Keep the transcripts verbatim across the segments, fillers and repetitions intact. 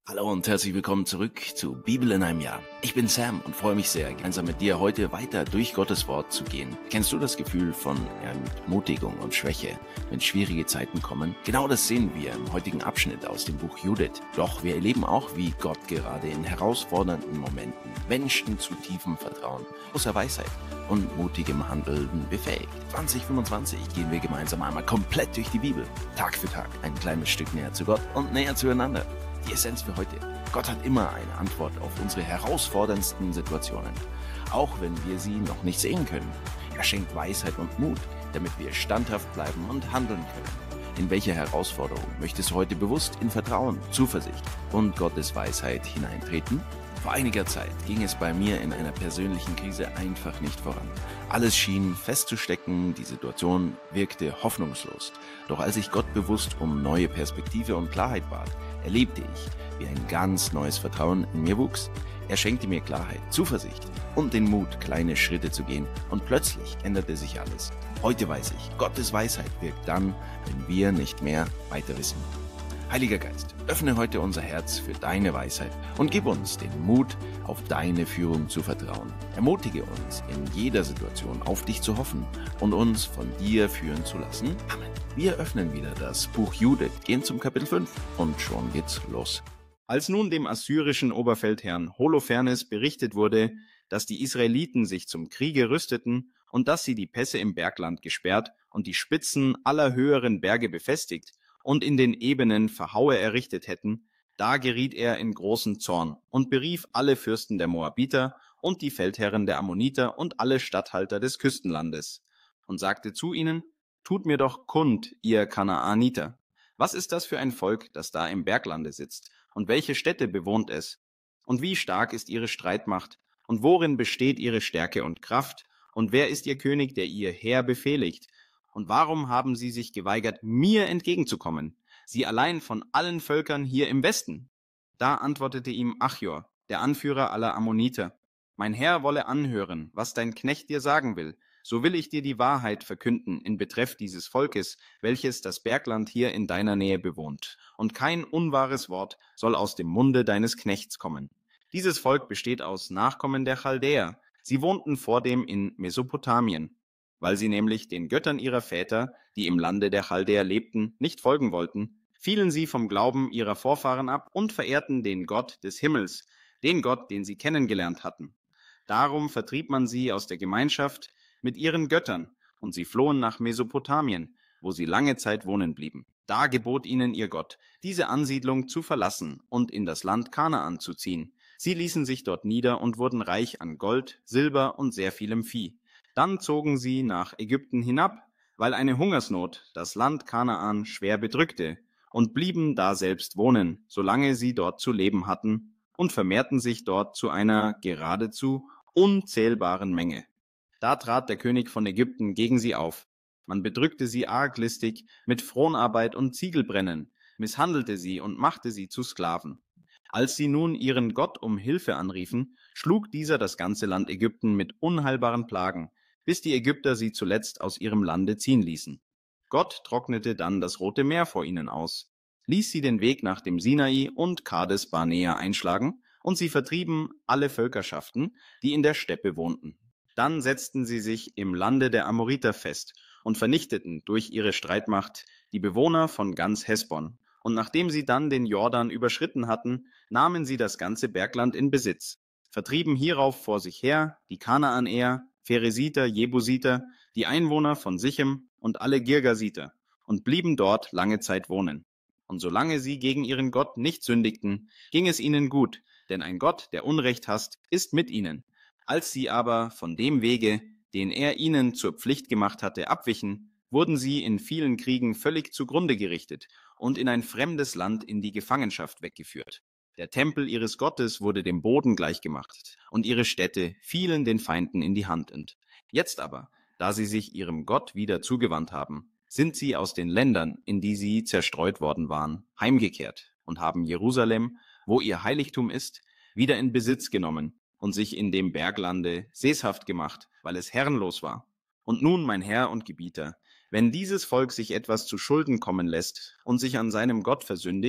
Hallo und herzlich willkommen zurück zu Bibel in einem Jahr. Ich bin Sam und freue mich sehr, gemeinsam mit dir heute weiter durch Gottes Wort zu gehen. Kennst du das Gefühl von Entmutigung und Schwäche, wenn schwierige Zeiten kommen? Genau das sehen wir im heutigen Abschnitt aus dem Buch Judith. Doch wir erleben auch, wie Gott gerade in herausfordernden Momenten Menschen zu tiefem Vertrauen, großer Weisheit und mutigem Handeln befähigt. zwanzig fünfundzwanzig gehen wir gemeinsam einmal komplett durch die Bibel. Tag für Tag ein kleines Stück näher zu Gott und näher zueinander. Die Essenz für heute: Gott hat immer eine Antwort auf unsere herausforderndsten Situationen, auch wenn wir sie noch nicht sehen können. Er schenkt Weisheit und Mut, damit wir standhaft bleiben und handeln können. In welche Herausforderung möchtest du heute bewusst in Vertrauen, Zuversicht und Gottes Weisheit hineintreten? Vor einiger Zeit ging es bei mir in einer persönlichen Krise einfach nicht voran. Alles schien festzustecken, die Situation wirkte hoffnungslos. Doch als ich Gott bewusst um neue Perspektive und Klarheit bat, erlebte ich, wie ein ganz neues Vertrauen in mir wuchs. Er schenkte mir Klarheit, Zuversicht und den Mut, kleine Schritte zu gehen. Und plötzlich änderte sich alles. Heute weiß ich, Gottes Weisheit wirkt dann, wenn wir nicht mehr weiter wissen. Heiliger Geist, öffne heute unser Herz für deine Weisheit und gib uns den Mut, auf deine Führung zu vertrauen. Ermutige uns, in jeder Situation auf dich zu hoffen und uns von dir führen zu lassen. Amen. Wir öffnen wieder das Buch Judith, gehen zum Kapitel fünf und schon geht's los. Als nun dem assyrischen Oberfeldherrn Holofernes berichtet wurde, dass die Israeliten sich zum Kriege rüsteten und dass sie die Pässe im Bergland gesperrt und die Spitzen aller höheren Berge befestigt und in den Ebenen Verhaue errichtet hätten, da geriet er in großen Zorn und berief alle Fürsten der Moabiter und die Feldherren der Ammoniter und alle Statthalter des Küstenlandes und sagte zu ihnen: Tut mir doch kund, ihr Kanaaniter, was ist das für ein Volk, das da im Berglande sitzt, und welche Städte bewohnt es? Und wie stark ist ihre Streitmacht, und worin besteht ihre Stärke und Kraft, und wer ist ihr König, der ihr Heer befehligt? Und warum haben sie sich geweigert, mir entgegenzukommen, sie allein von allen Völkern hier im Westen? Da antwortete ihm Achior, der Anführer aller Ammoniter: Mein Herr wolle anhören, was dein Knecht dir sagen will, so will ich dir die Wahrheit verkünden in Betreff dieses Volkes, welches das Bergland hier in deiner Nähe bewohnt. Und kein unwahres Wort soll aus dem Munde deines Knechts kommen. Dieses Volk besteht aus Nachkommen der Chaldäer. Sie wohnten vordem in Mesopotamien. Weil sie nämlich den Göttern ihrer Väter, die im Lande der Chaldäer lebten, nicht folgen wollten, fielen sie vom Glauben ihrer Vorfahren ab und verehrten den Gott des Himmels, den Gott, den sie kennengelernt hatten. Darum vertrieb man sie aus der Gemeinschaft mit ihren Göttern, und sie flohen nach Mesopotamien, wo sie lange Zeit wohnen blieben. Da gebot ihnen ihr Gott, diese Ansiedlung zu verlassen und in das Land Kanaan zu ziehen. Sie ließen sich dort nieder und wurden reich an Gold, Silber und sehr vielem Vieh. Dann zogen sie nach Ägypten hinab, weil eine Hungersnot das Land Kanaan schwer bedrückte, und blieben daselbst wohnen, solange sie dort zu leben hatten, und vermehrten sich dort zu einer geradezu unzählbaren Menge. Da trat der König von Ägypten gegen sie auf. Man bedrückte sie arglistig mit Fronarbeit und Ziegelbrennen, misshandelte sie und machte sie zu Sklaven. Als sie nun ihren Gott um Hilfe anriefen, schlug dieser das ganze Land Ägypten mit unheilbaren Plagen, bis die Ägypter sie zuletzt aus ihrem Lande ziehen ließen. Gott trocknete dann das Rote Meer vor ihnen aus, ließ sie den Weg nach dem Sinai und Kades Barnea einschlagen, und sie vertrieben alle Völkerschaften, die in der Steppe wohnten. Dann setzten sie sich im Lande der Amoriter fest und vernichteten durch ihre Streitmacht die Bewohner von ganz Hesbon. Und nachdem sie dann den Jordan überschritten hatten, nahmen sie das ganze Bergland in Besitz, vertrieben hierauf vor sich her die Kanaanäer, Pheresiter, Jebusiter, die Einwohner von Sichem und alle Girgasiter, und blieben dort lange Zeit wohnen. Und solange sie gegen ihren Gott nicht sündigten, ging es ihnen gut, denn ein Gott, der Unrecht hasst, ist mit ihnen. Als sie aber von dem Wege, den er ihnen zur Pflicht gemacht hatte, abwichen, wurden sie in vielen Kriegen völlig zugrunde gerichtet und in ein fremdes Land in die Gefangenschaft weggeführt. Der Tempel ihres Gottes wurde dem Boden gleichgemacht, und ihre Städte fielen den Feinden in die Hand. Und jetzt aber, da sie sich ihrem Gott wieder zugewandt haben, sind sie aus den Ländern, in die sie zerstreut worden waren, heimgekehrt und haben Jerusalem, wo ihr Heiligtum ist, wieder in Besitz genommen und sich in dem Berglande sesshaft gemacht, weil es herrenlos war. Und nun, mein Herr und Gebieter, wenn dieses Volk sich etwas zu Schulden kommen lässt und sich an seinem Gott versündigt,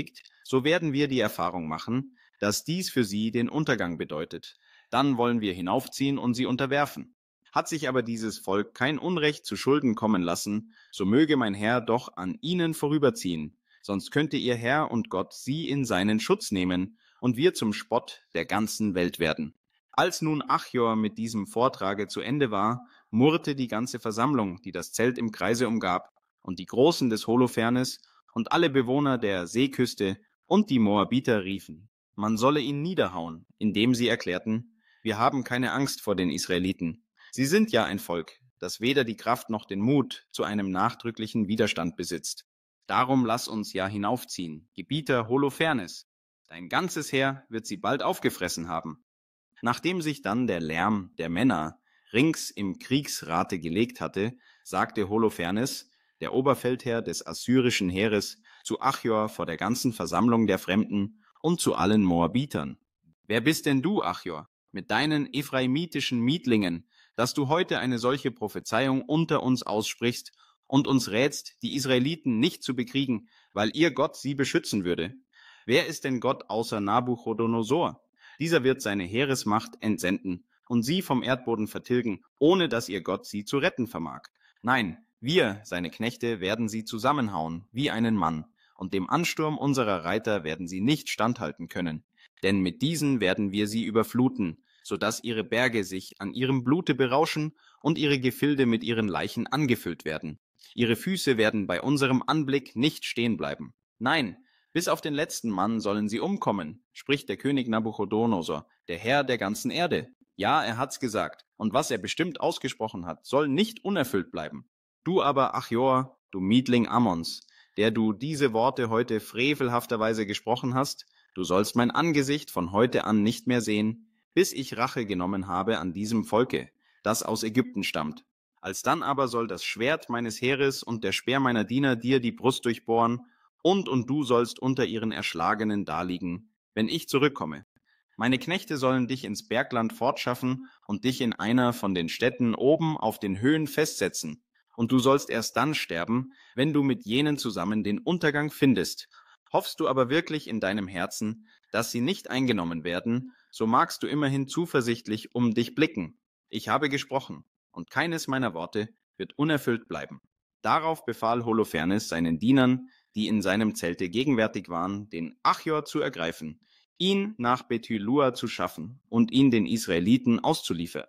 so werden wir die Erfahrung machen, dass dies für sie den Untergang bedeutet. Dann wollen wir hinaufziehen und sie unterwerfen. Hat sich aber dieses Volk kein Unrecht zu Schulden kommen lassen, so möge mein Herr doch an ihnen vorüberziehen, sonst könnte ihr Herr und Gott sie in seinen Schutz nehmen und wir zum Spott der ganzen Welt werden. Als nun Achior mit diesem Vortrage zu Ende war, murrte die ganze Versammlung, die das Zelt im Kreise umgab, und die Großen des Holofernes und alle Bewohner der Seeküste und die Moabiter riefen, man solle ihn niederhauen, indem sie erklärten, wir haben keine Angst vor den Israeliten. Sie sind ja ein Volk, das weder die Kraft noch den Mut zu einem nachdrücklichen Widerstand besitzt. Darum lass uns ja hinaufziehen, Gebieter Holofernes. Dein ganzes Heer wird sie bald aufgefressen haben. Nachdem sich dann der Lärm der Männer rings im Kriegsrate gelegt hatte, sagte Holofernes, der Oberfeldherr des assyrischen Heeres, zu Achior vor der ganzen Versammlung der Fremden und zu allen Moabitern. Wer bist denn du, Achior, mit deinen ephraimmitischen Mietlingen, dass du heute eine solche Prophezeiung unter uns aussprichst und uns rätst, die Israeliten nicht zu bekriegen, weil ihr Gott sie beschützen würde? Wer ist denn Gott außer Nabuchodonosor? Dieser wird seine Heeresmacht entsenden und sie vom Erdboden vertilgen, ohne dass ihr Gott sie zu retten vermag. Nein, wir, seine Knechte, werden sie zusammenhauen, wie einen Mann, und dem Ansturm unserer Reiter werden sie nicht standhalten können. Denn mit diesen werden wir sie überfluten, so dass ihre Berge sich an ihrem Blute berauschen und ihre Gefilde mit ihren Leichen angefüllt werden. Ihre Füße werden bei unserem Anblick nicht stehen bleiben. Nein, bis auf den letzten Mann sollen sie umkommen, spricht der König Nabuchodonosor, der Herr der ganzen Erde. Ja, er hat's gesagt, und was er bestimmt ausgesprochen hat, soll nicht unerfüllt bleiben. Du aber, Achior, du Mietling Ammons, der du diese Worte heute frevelhafterweise gesprochen hast, du sollst mein Angesicht von heute an nicht mehr sehen, bis ich Rache genommen habe an diesem Volke, das aus Ägypten stammt. Alsdann aber soll das Schwert meines Heeres und der Speer meiner Diener dir die Brust durchbohren, und und du sollst unter ihren Erschlagenen daliegen, wenn ich zurückkomme. Meine Knechte sollen dich ins Bergland fortschaffen und dich in einer von den Städten oben auf den Höhen festsetzen, und du sollst erst dann sterben, wenn du mit jenen zusammen den Untergang findest. Hoffst du aber wirklich in deinem Herzen, dass sie nicht eingenommen werden, so magst du immerhin zuversichtlich um dich blicken. Ich habe gesprochen, und keines meiner Worte wird unerfüllt bleiben. Darauf befahl Holofernes seinen Dienern, die in seinem Zelte gegenwärtig waren, den Achior zu ergreifen, ihn nach Bethyllua zu schaffen und ihn den Israeliten auszuliefern.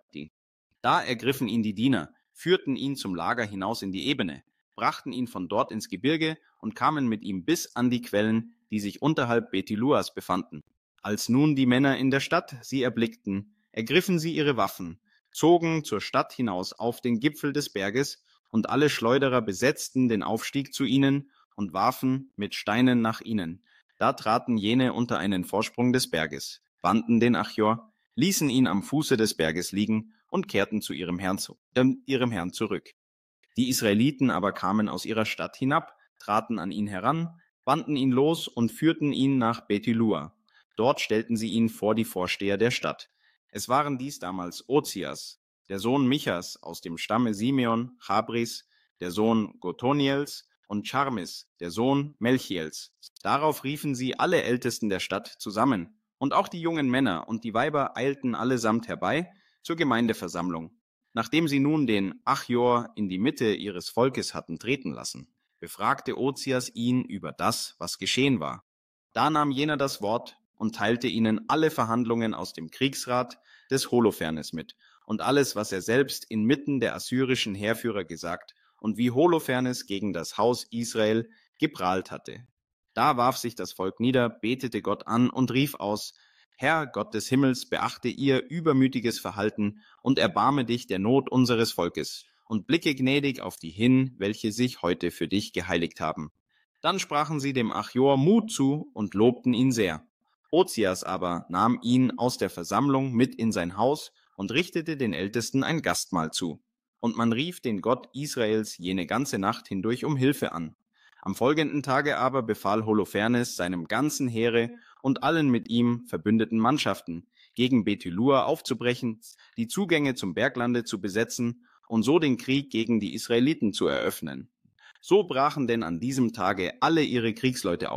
Da ergriffen ihn die Diener, führten ihn zum Lager hinaus in die Ebene, brachten ihn von dort ins Gebirge und kamen mit ihm bis an die Quellen, die sich unterhalb Bethylluas befanden. Als nun die Männer in der Stadt sie erblickten, ergriffen sie ihre Waffen, zogen zur Stadt hinaus auf den Gipfel des Berges, und alle Schleuderer besetzten den Aufstieg zu ihnen und warfen mit Steinen nach ihnen. Da traten jene unter einen Vorsprung des Berges, banden den Achior, ließen ihn am Fuße des Berges liegen und kehrten zu ihrem Herrn, zu, äh, ihrem Herrn zurück. Die Israeliten aber kamen aus ihrer Stadt hinab, traten an ihn heran, banden ihn los und führten ihn nach Bethyllua. Dort stellten sie ihn vor die Vorsteher der Stadt. Es waren dies damals Ozias, der Sohn Michas aus dem Stamme Simeon, Chabris, der Sohn Gotoniels, und Charmis, der Sohn Melchiels. Darauf riefen sie alle Ältesten der Stadt zusammen, und auch die jungen Männer und die Weiber eilten allesamt herbei zur Gemeindeversammlung. Nachdem sie nun den Achior in die Mitte ihres Volkes hatten treten lassen, befragte Ozias ihn über das, was geschehen war. Da nahm jener das Wort und teilte ihnen alle Verhandlungen aus dem Kriegsrat des Holofernes mit und alles, was er selbst inmitten der assyrischen Heerführer gesagt und wie Holofernes gegen das Haus Israel geprahlt hatte. Da warf sich das Volk nieder, betete Gott an und rief aus, Herr, Gott des Himmels, beachte ihr übermütiges Verhalten und erbarme dich der Not unseres Volkes und blicke gnädig auf die hin, welche sich heute für dich geheiligt haben. Dann sprachen sie dem Achior Mut zu und lobten ihn sehr. Ozias aber nahm ihn aus der Versammlung mit in sein Haus und richtete den Ältesten ein Gastmahl zu. Und man rief den Gott Israels jene ganze Nacht hindurch um Hilfe an. Am folgenden Tage aber befahl Holofernes seinem ganzen Heere und allen mit ihm verbündeten Mannschaften, gegen Bethyllua aufzubrechen, die Zugänge zum Berglande zu besetzen und so den Krieg gegen die Israeliten zu eröffnen. So brachen denn an diesem Tage alle ihre Kriegsleute auf,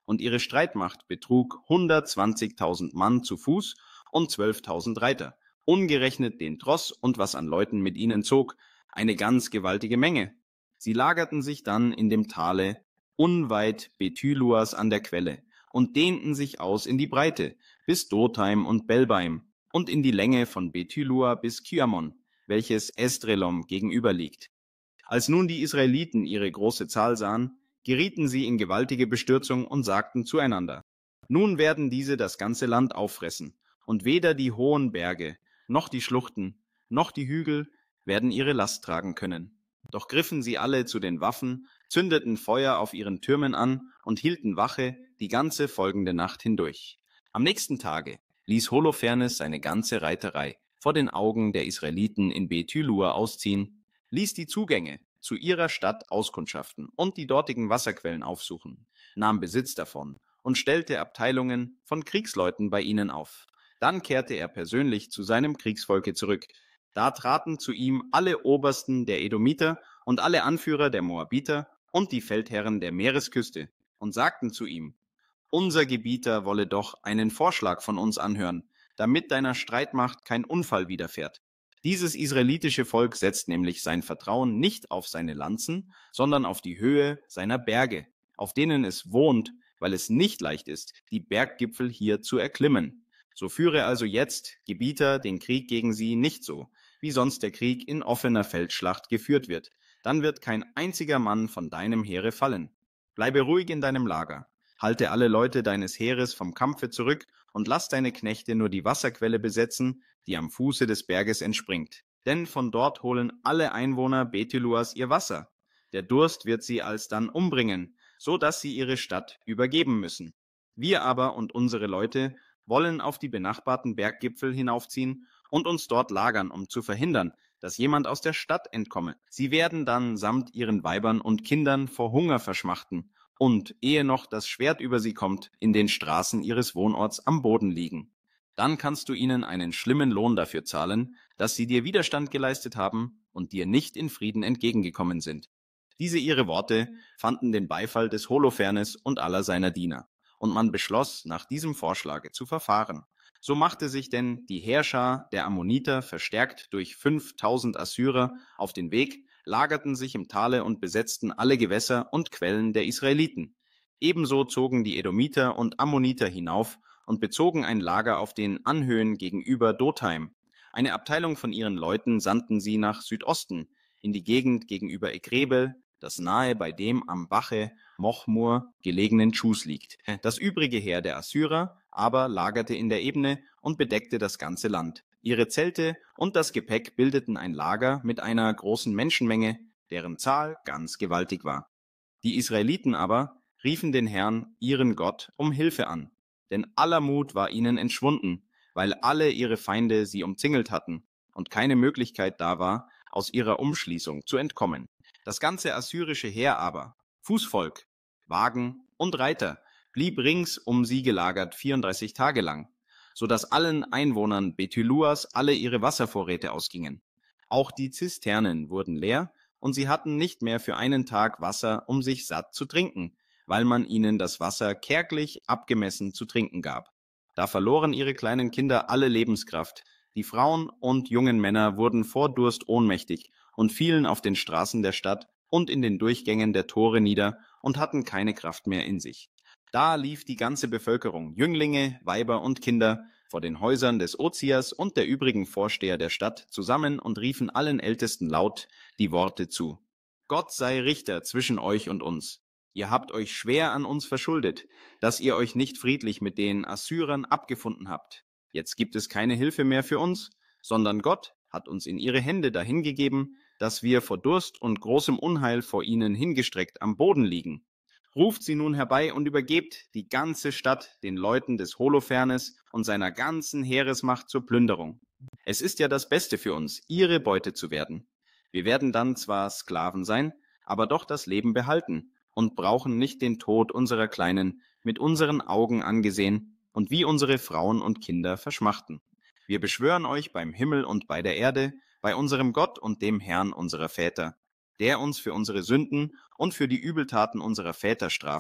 und ihre Streitmacht betrug hundertzwanzigtausend Mann zu Fuß und zwölftausend Reiter, ungerechnet den Tross und was an Leuten mit ihnen zog, eine ganz gewaltige Menge. Sie lagerten sich dann in dem Tale unweit Bethyluas an der Quelle und dehnten sich aus in die Breite bis Dotheim und Belbaim und in die Länge von Bethylua bis Kyamon, welches Esdrelom gegenüber liegt. Als nun die Israeliten ihre große Zahl sahen, gerieten sie in gewaltige Bestürzung und sagten zueinander: Nun werden diese das ganze Land auffressen, und weder die hohen Berge, noch die Schluchten, noch die Hügel werden ihre Last tragen können. Doch griffen sie alle zu den Waffen, zündeten Feuer auf ihren Türmen an und hielten Wache die ganze folgende Nacht hindurch. Am nächsten Tage ließ Holofernes seine ganze Reiterei vor den Augen der Israeliten in Bethylua ausziehen, ließ die Zugänge zu ihrer Stadt auskundschaften und die dortigen Wasserquellen aufsuchen, nahm Besitz davon und stellte Abteilungen von Kriegsleuten bei ihnen auf. Dann kehrte er persönlich zu seinem Kriegsvolke zurück. Da traten zu ihm alle Obersten der Edomiter und alle Anführer der Moabiter und die Feldherren der Meeresküste und sagten zu ihm: Unser Gebieter wolle doch einen Vorschlag von uns anhören, damit deiner Streitmacht kein Unfall widerfährt. Dieses israelitische Volk setzt nämlich sein Vertrauen nicht auf seine Lanzen, sondern auf die Höhe seiner Berge, auf denen es wohnt, weil es nicht leicht ist, die Berggipfel hier zu erklimmen. So führe also jetzt, Gebieter, den Krieg gegen sie nicht so, wie sonst der Krieg in offener Feldschlacht geführt wird. Dann wird kein einziger Mann von deinem Heere fallen. Bleibe ruhig in deinem Lager. Halte alle Leute deines Heeres vom Kampfe zurück und lass deine Knechte nur die Wasserquelle besetzen, die am Fuße des Berges entspringt. Denn von dort holen alle Einwohner Bethyluas ihr Wasser. Der Durst wird sie alsdann umbringen, so dass sie ihre Stadt übergeben müssen. Wir aber und unsere Leute wollen auf die benachbarten Berggipfel hinaufziehen und uns dort lagern, um zu verhindern, dass jemand aus der Stadt entkomme. Sie werden dann samt ihren Weibern und Kindern vor Hunger verschmachten und, ehe noch das Schwert über sie kommt, in den Straßen ihres Wohnorts am Boden liegen. Dann kannst du ihnen einen schlimmen Lohn dafür zahlen, dass sie dir Widerstand geleistet haben und dir nicht in Frieden entgegengekommen sind. Diese ihre Worte fanden den Beifall des Holofernes und aller seiner Diener, und man beschloss, nach diesem Vorschlage zu verfahren. So machte sich denn die Heerschar der Ammoniter, verstärkt durch fünftausend Assyrer, auf den Weg, lagerten sich im Tale und besetzten alle Gewässer und Quellen der Israeliten. Ebenso zogen die Edomiter und Ammoniter hinauf und bezogen ein Lager auf den Anhöhen gegenüber Dotheim. Eine Abteilung von ihren Leuten sandten sie nach Südosten, in die Gegend gegenüber Egrebel, das nahe bei dem am Bache Mochmur gelegenen Tschus liegt. Das übrige Heer der Assyrer aber lagerte in der Ebene und bedeckte das ganze Land. Ihre Zelte und das Gepäck bildeten ein Lager mit einer großen Menschenmenge, deren Zahl ganz gewaltig war. Die Israeliten aber riefen den Herrn, ihren Gott, um Hilfe an, denn aller Mut war ihnen entschwunden, weil alle ihre Feinde sie umzingelt hatten und keine Möglichkeit da war, aus ihrer Umschließung zu entkommen. Das ganze assyrische Heer aber, Fußvolk, Wagen und Reiter, blieb rings um sie gelagert vierunddreißig Tage lang, so dass allen Einwohnern Bethyluas alle ihre Wasservorräte ausgingen. Auch die Zisternen wurden leer, und sie hatten nicht mehr für einen Tag Wasser, um sich satt zu trinken, weil man ihnen das Wasser kärglich abgemessen zu trinken gab. Da verloren ihre kleinen Kinder alle Lebenskraft. Die Frauen und jungen Männer wurden vor Durst ohnmächtig und fielen auf den Straßen der Stadt und in den Durchgängen der Tore nieder und hatten keine Kraft mehr in sich. Da lief die ganze Bevölkerung, Jünglinge, Weiber und Kinder, vor den Häusern des Ozias und der übrigen Vorsteher der Stadt zusammen und riefen allen Ältesten laut die Worte zu: Gott sei Richter zwischen euch und uns. Ihr habt euch schwer an uns verschuldet, dass ihr euch nicht friedlich mit den Assyrern abgefunden habt. Jetzt gibt es keine Hilfe mehr für uns, sondern Gott hat uns in ihre Hände dahingegeben, dass wir vor Durst und großem Unheil vor ihnen hingestreckt am Boden liegen. Ruft sie nun herbei und übergebt die ganze Stadt den Leuten des Holofernes und seiner ganzen Heeresmacht zur Plünderung. Es ist ja das Beste für uns, ihre Beute zu werden. Wir werden dann zwar Sklaven sein, aber doch das Leben behalten und brauchen nicht den Tod unserer Kleinen mit unseren Augen angesehen und wie unsere Frauen und Kinder verschmachten. Wir beschwören euch beim Himmel und bei der Erde, bei unserem Gott und dem Herrn unserer Väter, der uns für unsere Sünden und für die Übeltaten unserer Väter straft,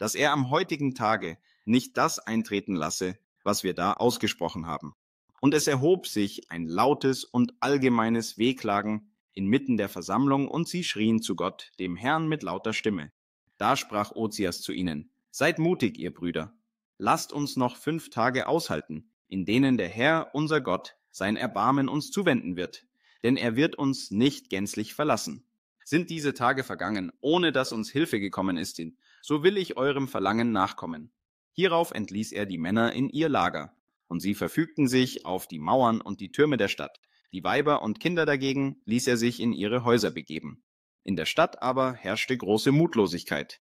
dass er am heutigen Tage nicht das eintreten lasse, was wir da ausgesprochen haben. Und es erhob sich ein lautes und allgemeines Wehklagen inmitten der Versammlung, und sie schrien zu Gott, dem Herrn, mit lauter Stimme. Da sprach Ozias zu ihnen: Seid mutig, ihr Brüder, lasst uns noch fünf Tage aushalten, in denen der Herr, unser Gott, sein Erbarmen uns zuwenden wird, denn er wird uns nicht gänzlich verlassen. Sind diese Tage vergangen, ohne dass uns Hilfe gekommen ist, so will ich eurem Verlangen nachkommen. Hierauf entließ er die Männer in ihr Lager, und sie verfügten sich auf die Mauern und die Türme der Stadt. Die Weiber und Kinder dagegen ließ er sich in ihre Häuser begeben. In der Stadt aber herrschte große Mutlosigkeit.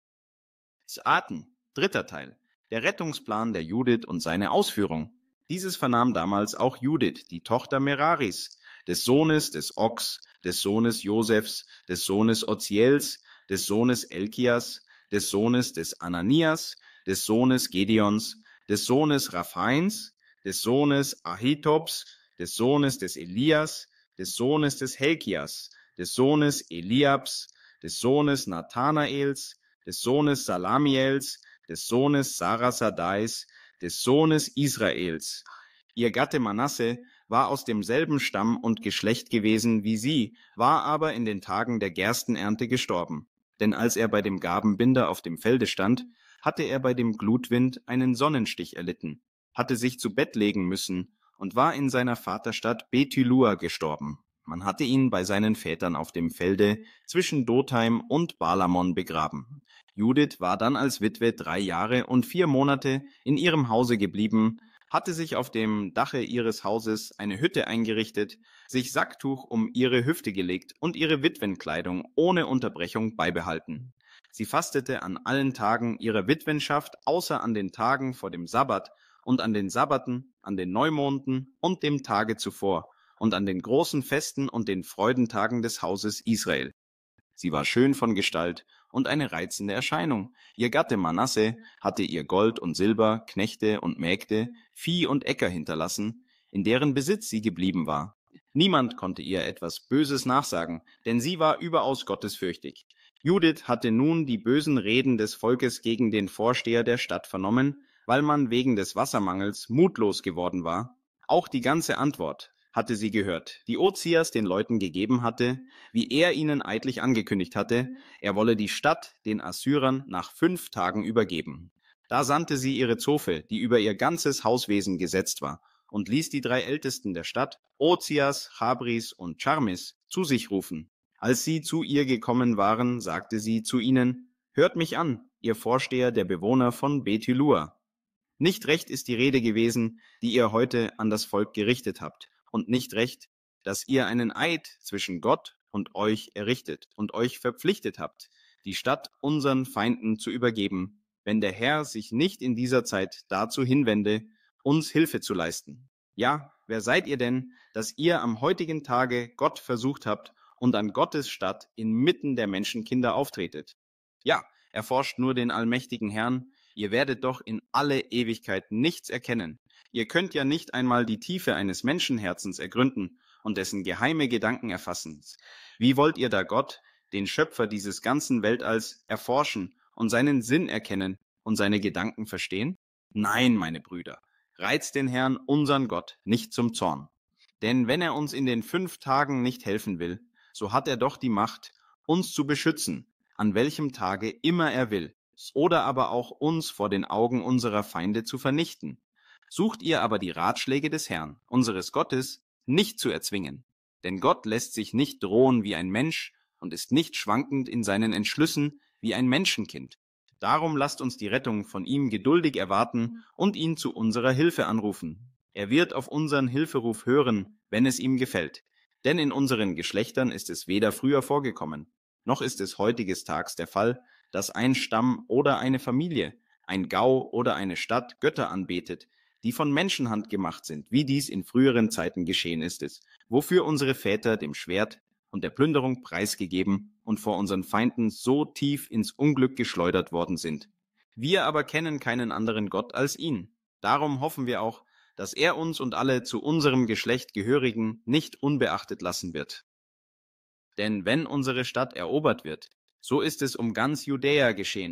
Aten, dritter Teil, der Rettungsplan der Judith und seine Ausführung. Dieses vernahm damals auch Judith, die Tochter Meraris, des Sohnes des Ox, des Sohnes Josefs, des Sohnes Oziels, des Sohnes Elkias, des Sohnes des Ananias, des Sohnes Gedeons, des Sohnes Raphains, des Sohnes Ahitobs, des Sohnes des Elias, des Sohnes des Helkias, des Sohnes Eliabs, des Sohnes Nathanaels, des Sohnes Salamiels, des Sohnes Sarasadais, des Sohnes Israels. Ihr Gatte Manasse war aus demselben Stamm und Geschlecht gewesen wie sie, war aber in den Tagen der Gerstenernte gestorben. Denn als er bei dem Gabenbinder auf dem Felde stand, hatte er bei dem Glutwind einen Sonnenstich erlitten, hatte sich zu Bett legen müssen und war in seiner Vaterstadt Bethylua gestorben. Man hatte ihn bei seinen Vätern auf dem Felde zwischen Dotheim und Balamon begraben. Judith war dann als Witwe drei Jahre und vier Monate in ihrem Hause geblieben, hatte sich auf dem Dache ihres Hauses eine Hütte eingerichtet, sich Sacktuch um ihre Hüfte gelegt und ihre Witwenkleidung ohne Unterbrechung beibehalten. Sie fastete an allen Tagen ihrer Witwenschaft, außer an den Tagen vor dem Sabbat und an den Sabbaten, an den Neumonden und dem Tage zuvor und an den großen Festen und den Freudentagen des Hauses Israel. Sie war schön von Gestalt und eine reizende Erscheinung. Ihr Gatte Manasse hatte ihr Gold und Silber, Knechte und Mägde, Vieh und Äcker hinterlassen, in deren Besitz sie geblieben war. Niemand konnte ihr etwas Böses nachsagen, denn sie war überaus gottesfürchtig. Judith hatte nun die bösen Reden des Volkes gegen den Vorsteher der Stadt vernommen, weil man wegen des Wassermangels mutlos geworden war. Auch die ganze Antwort hatte sie gehört, die Ozias den Leuten gegeben hatte, wie er ihnen eidlich angekündigt hatte, er wolle die Stadt den Assyrern nach fünf Tagen übergeben. Da sandte sie ihre Zofe, die über ihr ganzes Hauswesen gesetzt war, und ließ die drei Ältesten der Stadt, Ozias, Chabris und Charmis, zu sich rufen. Als sie zu ihr gekommen waren, sagte sie zu ihnen: Hört mich an, ihr Vorsteher der Bewohner von Bethylua. Nicht recht ist die Rede gewesen, die ihr heute an das Volk gerichtet habt, und nicht recht, dass ihr einen Eid zwischen Gott und euch errichtet und euch verpflichtet habt, die Stadt unseren Feinden zu übergeben, wenn der Herr sich nicht in dieser Zeit dazu hinwende, uns Hilfe zu leisten. Ja, wer seid ihr denn, dass ihr am heutigen Tage Gott versucht habt und an Gottes Stadt inmitten der Menschenkinder auftretet? Ja, erforscht nur den allmächtigen Herrn, ihr werdet doch in alle Ewigkeit nichts erkennen. Ihr könnt ja nicht einmal die Tiefe eines Menschenherzens ergründen und dessen geheime Gedanken erfassen. Wie wollt ihr da Gott, den Schöpfer dieses ganzen Weltalls, erforschen und seinen Sinn erkennen und seine Gedanken verstehen? Nein, meine Brüder, reizt den Herrn, unseren Gott, nicht zum Zorn. Denn wenn er uns in den fünf Tagen nicht helfen will, so hat er doch die Macht, uns zu beschützen, an welchem Tage immer er will, oder aber auch uns vor den Augen unserer Feinde zu vernichten. Sucht ihr aber die Ratschläge des Herrn, unseres Gottes, nicht zu erzwingen. Denn Gott lässt sich nicht drohen wie ein Mensch und ist nicht schwankend in seinen Entschlüssen wie ein Menschenkind. Darum lasst uns die Rettung von ihm geduldig erwarten und ihn zu unserer Hilfe anrufen. Er wird auf unseren Hilferuf hören, wenn es ihm gefällt. Denn in unseren Geschlechtern ist es weder früher vorgekommen, noch ist es heutiges Tags der Fall, dass ein Stamm oder eine Familie, ein Gau oder eine Stadt Götter anbetet, die von Menschenhand gemacht sind, wie dies in früheren Zeiten geschehen ist es, wofür unsere Väter dem Schwert und der Plünderung preisgegeben und vor unseren Feinden so tief ins Unglück geschleudert worden sind. Wir aber kennen keinen anderen Gott als ihn. Darum hoffen wir auch, dass er uns und alle zu unserem Geschlecht Gehörigen nicht unbeachtet lassen wird. Denn wenn unsere Stadt erobert wird, so ist es um ganz Judäa geschehen,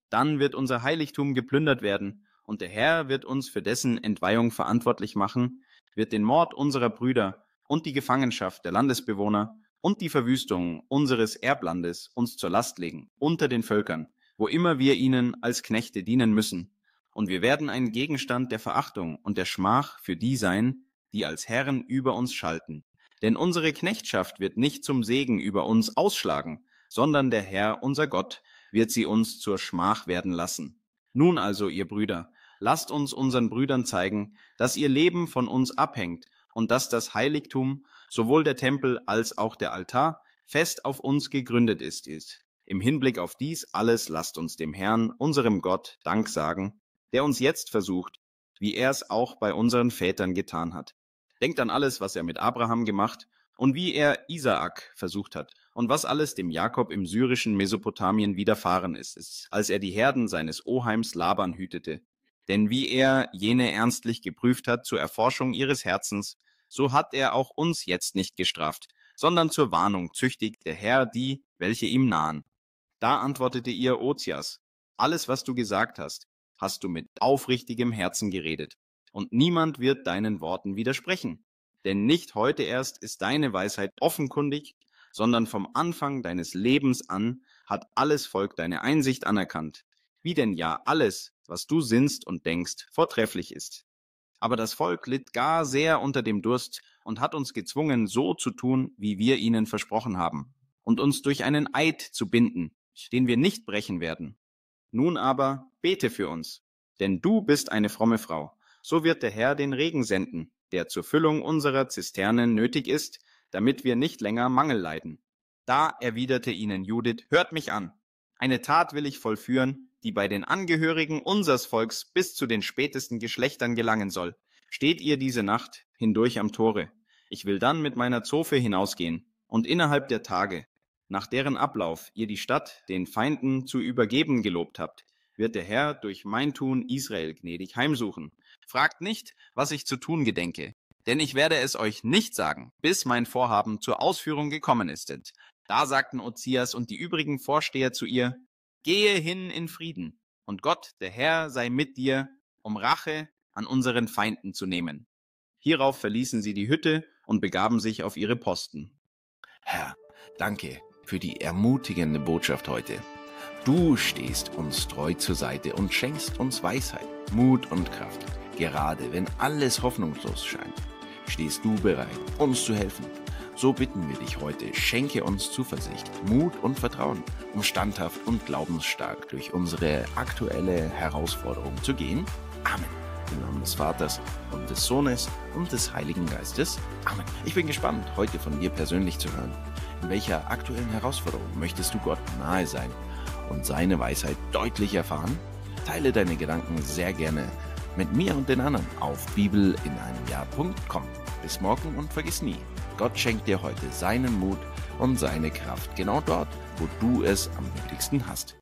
Dann wird unser Heiligtum geplündert werden, und der Herr wird uns für dessen Entweihung verantwortlich machen, wird den Mord unserer Brüder und die Gefangenschaft der Landesbewohner und die Verwüstung unseres Erblandes uns zur Last legen, unter den Völkern, wo immer wir ihnen als Knechte dienen müssen. Und wir werden ein Gegenstand der Verachtung und der Schmach für die sein, die als Herren über uns schalten. Denn unsere Knechtschaft wird nicht zum Segen über uns ausschlagen, sondern der Herr, unser Gott, wird sie uns zur Schmach werden lassen. Nun also, ihr Brüder, lasst uns unseren Brüdern zeigen, dass ihr Leben von uns abhängt und dass das Heiligtum, sowohl der Tempel als auch der Altar, fest auf uns gegründet ist. ist. Im Hinblick auf dies alles lasst uns dem Herrn, unserem Gott, Dank sagen, der uns jetzt versucht, wie er es auch bei unseren Vätern getan hat. Denkt an alles, was er mit Abraham gemacht und wie er Isaak versucht hat und was alles dem Jakob im syrischen Mesopotamien widerfahren ist, als er die Herden seines Oheims Laban hütete. Denn wie er jene ernstlich geprüft hat zur Erforschung ihres Herzens, so hat er auch uns jetzt nicht gestraft, sondern zur Warnung züchtigt der Herr die, welche ihm nahen. Da antwortete ihr Ozias: Alles, was du gesagt hast, hast du mit aufrichtigem Herzen geredet, und niemand wird deinen Worten widersprechen. Denn nicht heute erst ist deine Weisheit offenkundig, sondern vom Anfang deines Lebens an hat alles Volk deine Einsicht anerkannt, wie denn ja alles, was du sinnst und denkst, vortrefflich ist. Aber das Volk litt gar sehr unter dem Durst und hat uns gezwungen, so zu tun, wie wir ihnen versprochen haben, und uns durch einen Eid zu binden, den wir nicht brechen werden. Nun aber bete für uns, denn du bist eine fromme Frau. So wird der Herr den Regen senden, der zur Füllung unserer Zisternen nötig ist, damit wir nicht länger Mangel leiden. Da erwiderte ihnen Judith: Hört mich an. Eine Tat will ich vollführen, die bei den Angehörigen unseres Volks bis zu den spätesten Geschlechtern gelangen soll. Steht ihr diese Nacht hindurch am Tore. Ich will dann mit meiner Zofe hinausgehen, und innerhalb der Tage, nach deren Ablauf ihr die Stadt den Feinden zu übergeben gelobt habt, wird der Herr durch mein Tun Israel gnädig heimsuchen. Fragt nicht, was ich zu tun gedenke, denn ich werde es euch nicht sagen, bis mein Vorhaben zur Ausführung gekommen ist. Da sagten Ozias und die übrigen Vorsteher zu ihr: Gehe hin in Frieden, und Gott, der Herr, sei mit dir, um Rache an unseren Feinden zu nehmen. Hierauf verließen sie die Hütte und begaben sich auf ihre Posten. Herr, danke für die ermutigende Botschaft heute. Du stehst uns treu zur Seite und schenkst uns Weisheit, Mut und Kraft. Gerade wenn alles hoffnungslos scheint, stehst du bereit, uns zu helfen. So bitten wir dich heute, schenke uns Zuversicht, Mut und Vertrauen, um standhaft und glaubensstark durch unsere aktuelle Herausforderung zu gehen. Amen. Im Namen des Vaters und des Sohnes und des Heiligen Geistes. Amen. Ich bin gespannt, heute von dir persönlich zu hören. In welcher aktuellen Herausforderung möchtest du Gott nahe sein und seine Weisheit deutlich erfahren? Teile deine Gedanken sehr gerne mit mir und den anderen auf bibel in einem Jahr punkt com. Bis morgen und vergiss nie, Gott schenkt dir heute seinen Mut und seine Kraft, genau dort, wo du es am nötigsten hast.